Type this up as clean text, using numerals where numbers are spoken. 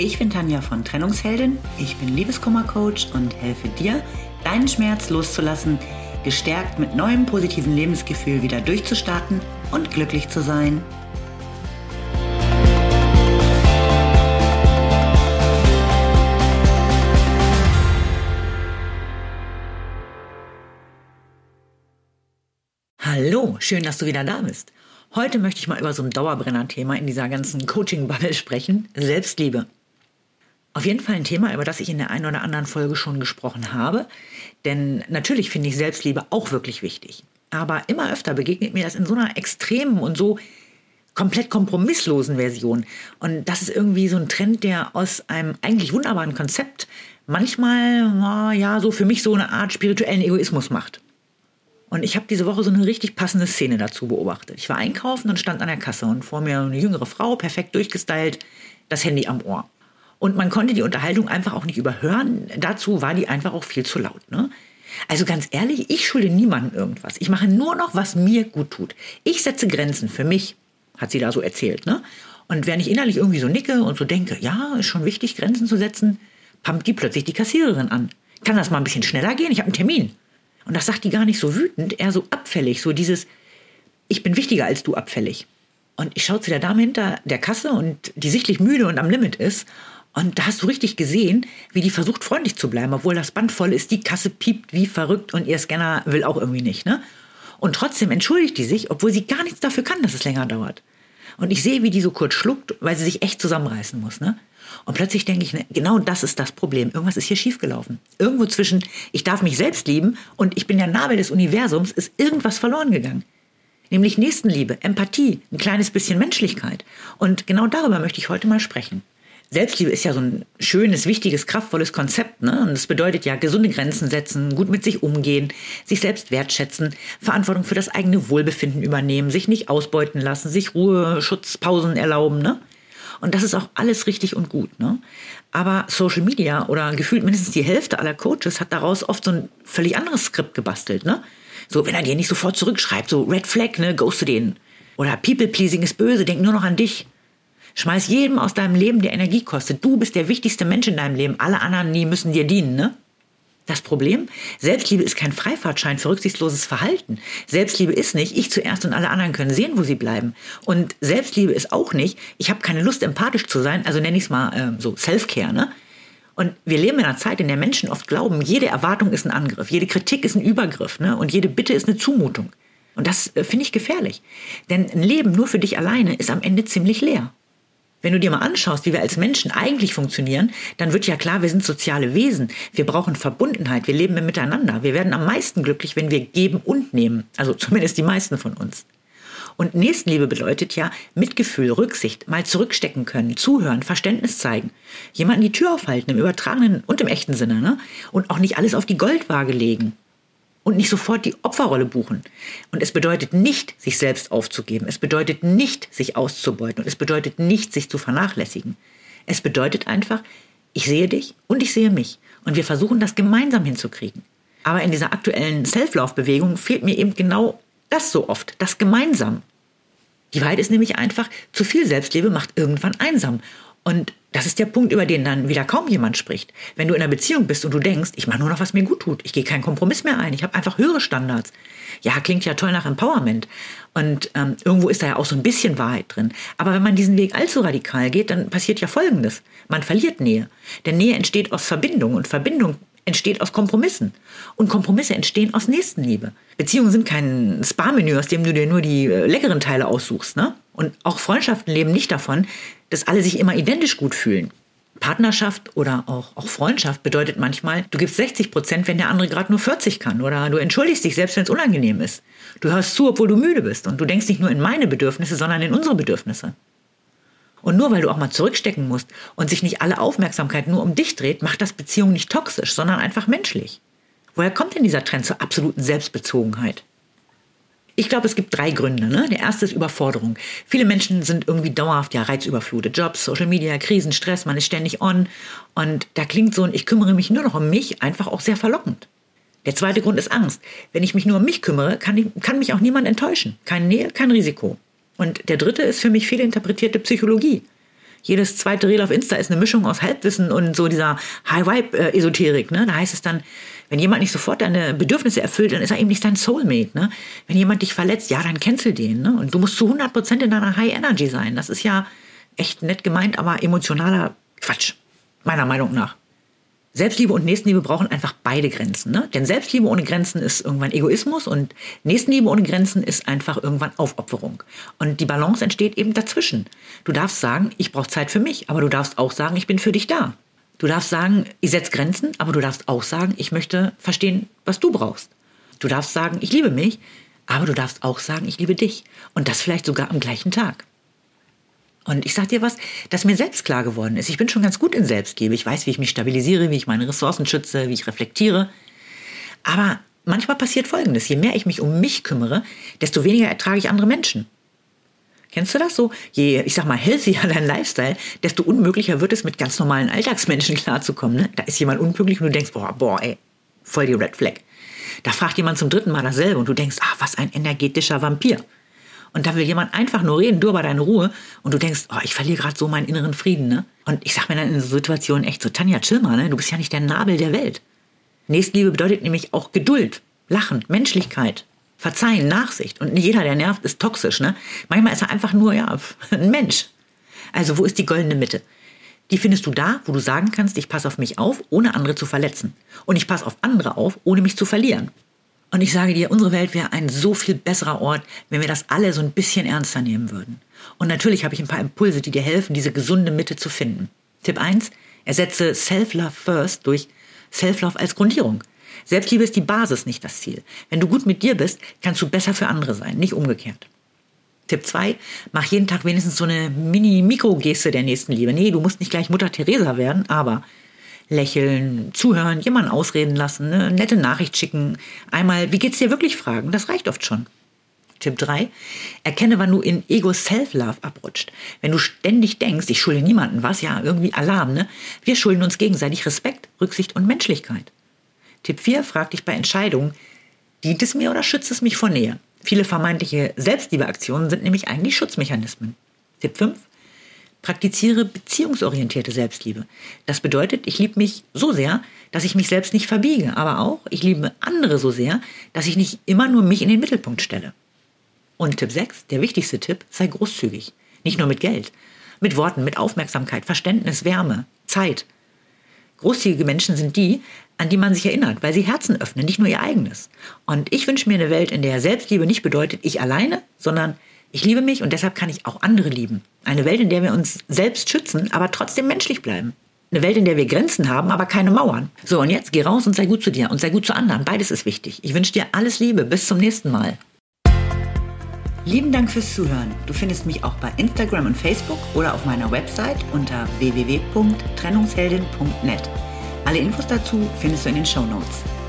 Ich bin Tanja von Trennungsheldin, ich bin Liebeskummer-Coach und helfe dir, deinen Schmerz loszulassen, gestärkt mit neuem positiven Lebensgefühl wieder durchzustarten und glücklich zu sein. Hallo, schön, dass du wieder da bist. Heute möchte ich mal über so ein Dauerbrenner-Thema in dieser ganzen Coaching-Bubble sprechen, Selbstliebe. Auf jeden Fall ein Thema, über das ich in der einen oder anderen Folge schon gesprochen habe, denn natürlich finde ich Selbstliebe auch wirklich wichtig. Aber immer öfter begegnet mir das in so einer extremen und so komplett kompromisslosen Version. Und das ist irgendwie so ein Trend, der aus einem eigentlich wunderbaren Konzept manchmal, so für mich so eine Art spirituellen Egoismus macht. Und ich habe diese Woche so eine richtig passende Szene dazu beobachtet. Ich war einkaufen und stand an der Kasse und vor mir eine jüngere Frau, perfekt durchgestylt, das Handy am Ohr. Und man konnte die Unterhaltung einfach auch nicht überhören. Dazu war die einfach auch viel zu laut. Ne? Also ganz ehrlich, ich schulde niemandem irgendwas. Ich mache nur noch, was mir gut tut. Ich setze Grenzen für mich, hat sie da so erzählt. Ne? Und wenn ich innerlich irgendwie so nicke und so denke, ja, ist schon wichtig, Grenzen zu setzen, pumpt die plötzlich die Kassiererin an. Kann das mal ein bisschen schneller gehen? Ich habe einen Termin. Und das sagt die gar nicht so wütend, eher so abfällig, so dieses, ich bin wichtiger als du abfällig. Und ich schaue zu der Dame hinter der Kasse und die sichtlich müde und am Limit ist. Und da hast du richtig gesehen, wie die versucht, freundlich zu bleiben, obwohl das Band voll ist, die Kasse piept wie verrückt und ihr Scanner will auch irgendwie nicht. Ne? Und trotzdem entschuldigt die sich, obwohl sie gar nichts dafür kann, dass es länger dauert. Und ich sehe, wie die so kurz schluckt, weil sie sich echt zusammenreißen muss. Ne? Und plötzlich denke ich, ne, genau das ist das Problem. Irgendwas ist hier schiefgelaufen. Irgendwo zwischen, ich darf mich selbst lieben und ich bin der Nabel des Universums, ist irgendwas verloren gegangen. Nämlich Nächstenliebe, Empathie, ein kleines bisschen Menschlichkeit. Und genau darüber möchte ich heute mal sprechen. Selbstliebe ist ja so ein schönes, wichtiges, kraftvolles Konzept. Ne? Und das bedeutet ja gesunde Grenzen setzen, gut mit sich umgehen, sich selbst wertschätzen, Verantwortung für das eigene Wohlbefinden übernehmen, sich nicht ausbeuten lassen, sich Ruheschutzpausen erlauben. Ne? Und das ist auch alles richtig und gut. Ne? Aber Social Media oder gefühlt mindestens die Hälfte aller Coaches hat daraus oft so ein völlig anderes Skript gebastelt. Ne? So, wenn er dir nicht sofort zurückschreibt, so Red Flag, ne, ghoste den. Oder People-Pleasing ist böse, denk nur noch an dich. Schmeiß jedem aus deinem Leben, der Energie kostet. Du bist der wichtigste Mensch in deinem Leben. Alle anderen, die müssen dir dienen, ne? Das Problem? Selbstliebe ist kein Freifahrtschein für rücksichtsloses Verhalten. Selbstliebe ist nicht, ich zuerst und alle anderen können sehen, wo sie bleiben. Und Selbstliebe ist auch nicht, ich habe keine Lust, empathisch zu sein, also nenne ich es mal so Self-Care, ne? Und wir leben in einer Zeit, in der Menschen oft glauben, jede Erwartung ist ein Angriff, jede Kritik ist ein Übergriff, ne? Und jede Bitte ist eine Zumutung. Und das finde ich gefährlich. Denn ein Leben nur für dich alleine ist am Ende ziemlich leer. Wenn du dir mal anschaust, wie wir als Menschen eigentlich funktionieren, dann wird ja klar, wir sind soziale Wesen. Wir brauchen Verbundenheit, wir leben im Miteinander. Wir werden am meisten glücklich, wenn wir geben und nehmen. Also zumindest die meisten von uns. Und Nächstenliebe bedeutet ja Mitgefühl, Rücksicht, mal zurückstecken können, zuhören, Verständnis zeigen. Jemanden die Tür aufhalten, im übertragenen und im echten Sinne. Ne? Und auch nicht alles auf die Goldwaage legen. Und nicht sofort die Opferrolle buchen. Und es bedeutet nicht, sich selbst aufzugeben. Es bedeutet nicht, sich auszubeuten. Und es bedeutet nicht, sich zu vernachlässigen. Es bedeutet einfach, ich sehe dich und ich sehe mich. Und wir versuchen, das gemeinsam hinzukriegen. Aber in dieser aktuellen Self-Love-Bewegung fehlt mir eben genau das so oft, das Gemeinsam. Die Wahrheit ist nämlich einfach, zu viel Selbstliebe macht irgendwann einsam. Und das ist der Punkt, über den dann wieder kaum jemand spricht. Wenn du in einer Beziehung bist und du denkst, ich mache nur noch, was mir gut tut. Ich gehe keinen Kompromiss mehr ein. Ich habe einfach höhere Standards. Ja, klingt ja toll nach Empowerment. Und irgendwo ist da ja auch so ein bisschen Wahrheit drin. Aber wenn man diesen Weg allzu radikal geht, dann passiert ja Folgendes. Man verliert Nähe. Denn Nähe entsteht aus Verbindung und Verbindung entsteht aus Kompromissen. Und Kompromisse entstehen aus Nächstenliebe. Beziehungen sind kein Spa-Menü, aus dem du dir nur die leckeren Teile aussuchst. Ne? Und auch Freundschaften leben nicht davon, dass alle sich immer identisch gut fühlen. Partnerschaft oder auch Freundschaft bedeutet manchmal, du gibst 60%, wenn der andere gerade nur 40 kann. Oder du entschuldigst dich, selbst wenn es unangenehm ist. Du hörst zu, obwohl du müde bist. Und du denkst nicht nur in meine Bedürfnisse, sondern in unsere Bedürfnisse. Und nur weil du auch mal zurückstecken musst und sich nicht alle Aufmerksamkeit nur um dich dreht, macht das Beziehung nicht toxisch, sondern einfach menschlich. Woher kommt denn dieser Trend zur absoluten Selbstbezogenheit? Ich glaube, es gibt 3 Gründe. Ne? Der erste ist Überforderung. Viele Menschen sind irgendwie dauerhaft reizüberflutet. Jobs, Social Media, Krisen, Stress, man ist ständig on. Und da klingt so ein Ich kümmere mich nur noch um mich einfach auch sehr verlockend. Der zweite Grund ist Angst. Wenn ich mich nur um mich kümmere, kann mich auch niemand enttäuschen. Keine Nähe, kein Risiko. Und der dritte ist für mich fehlinterpretierte Psychologie. Jedes zweite Reel auf Insta ist eine Mischung aus Halbwissen und so dieser High-Vibe-Esoterik. Ne? Da heißt es dann, wenn jemand nicht sofort deine Bedürfnisse erfüllt, dann ist er eben nicht dein Soulmate. Ne? Wenn jemand dich verletzt, ja, dann cancel den. Ne? Und du musst zu 100% in deiner High-Energy sein. Das ist ja echt nett gemeint, aber emotionaler Quatsch, meiner Meinung nach. Selbstliebe und Nächstenliebe brauchen einfach beide Grenzen. Ne? Denn Selbstliebe ohne Grenzen ist irgendwann Egoismus und Nächstenliebe ohne Grenzen ist einfach irgendwann Aufopferung. Und die Balance entsteht eben dazwischen. Du darfst sagen, ich brauche Zeit für mich, aber du darfst auch sagen, ich bin für dich da. Du darfst sagen, ich setze Grenzen, aber du darfst auch sagen, ich möchte verstehen, was du brauchst. Du darfst sagen, ich liebe mich, aber du darfst auch sagen, ich liebe dich. Und das vielleicht sogar am gleichen Tag. Und ich sag dir was, das mir selbst klar geworden ist. Ich bin schon ganz gut in Selbstliebe. Ich weiß, wie ich mich stabilisiere, wie ich meine Ressourcen schütze, wie ich reflektiere. Aber manchmal passiert Folgendes. Je mehr ich mich um mich kümmere, desto weniger ertrage ich andere Menschen. Kennst du das so? Je, ich sag mal, healthier dein Lifestyle, desto unmöglicher wird es, mit ganz normalen Alltagsmenschen klarzukommen. Ne? Da ist jemand unpünktlich und du denkst, boah, ey, voll die Red Flag. Da fragt jemand zum 3. Mal dasselbe und du denkst, was ein energetischer Vampir. Und da will jemand einfach nur reden, du aber deine Ruhe. Und du denkst, ich verliere gerade so meinen inneren Frieden. Ne? Und ich sag mir dann in so Situationen echt so, Tanja, chill mal, ne? Du bist ja nicht der Nabel der Welt. Nächstenliebe bedeutet nämlich auch Geduld, Lachen, Menschlichkeit, Verzeihen, Nachsicht. Und nicht jeder, der nervt, ist toxisch. Ne? Manchmal ist er einfach nur ein Mensch. Also wo ist die goldene Mitte? Die findest du da, wo du sagen kannst, ich passe auf mich auf, ohne andere zu verletzen. Und ich passe auf andere auf, ohne mich zu verlieren. Und ich sage dir, unsere Welt wäre ein so viel besserer Ort, wenn wir das alle so ein bisschen ernster nehmen würden. Und natürlich habe ich ein paar Impulse, die dir helfen, diese gesunde Mitte zu finden. Tipp 1, ersetze Self-Love first durch Self-Love als Grundierung. Selbstliebe ist die Basis, nicht das Ziel. Wenn du gut mit dir bist, kannst du besser für andere sein, nicht umgekehrt. Tipp 2, mach jeden Tag wenigstens so eine Mini-Mikro-Geste der Nächstenliebe. Nee, du musst nicht gleich Mutter Teresa werden, aber lächeln, zuhören, jemanden ausreden lassen, eine nette Nachricht schicken, einmal, wie geht's dir wirklich fragen, das reicht oft schon. Tipp 3, erkenne, wann du in Ego-Self-Love abrutscht. Wenn du ständig denkst, ich schulde niemandem was, ja, irgendwie Alarm, ne? Wir schulden uns gegenseitig Respekt, Rücksicht und Menschlichkeit. Tipp 4, frag dich bei Entscheidungen, dient es mir oder schützt es mich vor Nähe? Viele vermeintliche Selbstliebeaktionen sind nämlich eigentlich Schutzmechanismen. Tipp 5, praktiziere beziehungsorientierte Selbstliebe. Das bedeutet, ich liebe mich so sehr, dass ich mich selbst nicht verbiege, aber auch, ich liebe andere so sehr, dass ich nicht immer nur mich in den Mittelpunkt stelle. Und Tipp 6, der wichtigste Tipp, sei großzügig. Nicht nur mit Geld, mit Worten, mit Aufmerksamkeit, Verständnis, Wärme, Zeit. Großzügige Menschen sind die, an die man sich erinnert, weil sie Herzen öffnen, nicht nur ihr eigenes. Und ich wünsche mir eine Welt, in der Selbstliebe nicht bedeutet, ich alleine, sondern ich liebe mich und deshalb kann ich auch andere lieben. Eine Welt, in der wir uns selbst schützen, aber trotzdem menschlich bleiben. Eine Welt, in der wir Grenzen haben, aber keine Mauern. So, und jetzt geh raus und sei gut zu dir und sei gut zu anderen. Beides ist wichtig. Ich wünsche dir alles Liebe. Bis zum nächsten Mal. Lieben Dank fürs Zuhören. Du findest mich auch bei Instagram und Facebook oder auf meiner Website unter www.trennungsheldin.net. Alle Infos dazu findest du in den Shownotes.